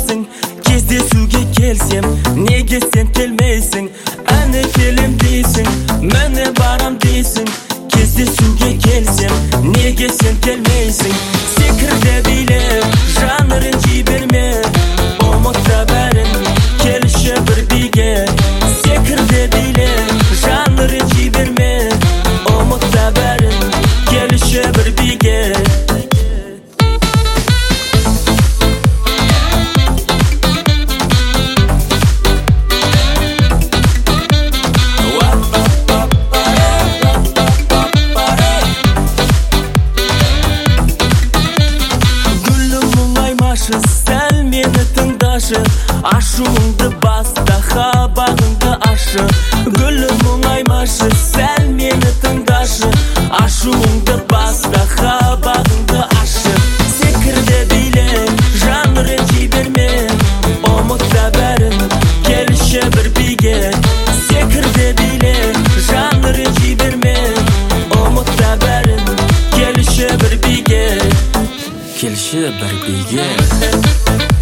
deysin. Кездесуге келсем, неге сен келмейсің? Әне келем дейсің, мәне барам дейсің. Кездесуге келсем, неге сен келмейсің? Секірді билеп, жанырын жіберме, ұмытта бәрін, келші бір биге. Секірді билеп, жанырын жіберме, ұмытта бәрін, келші бір биге. Сәл мені тыңдашы, ашуыңды баста, қабағыңды ашы. Гүлім мұңаймашы, сәл мені тыңдашы, ашуыңды баста, қабағыңды ашы. Секірді билеп, жанырын жіберме, ұмытта бәрін, келші бір биге. Секірді билеп, жанырын жіберме, ұмытта бәрін, келші бір биге. Келші бір биге.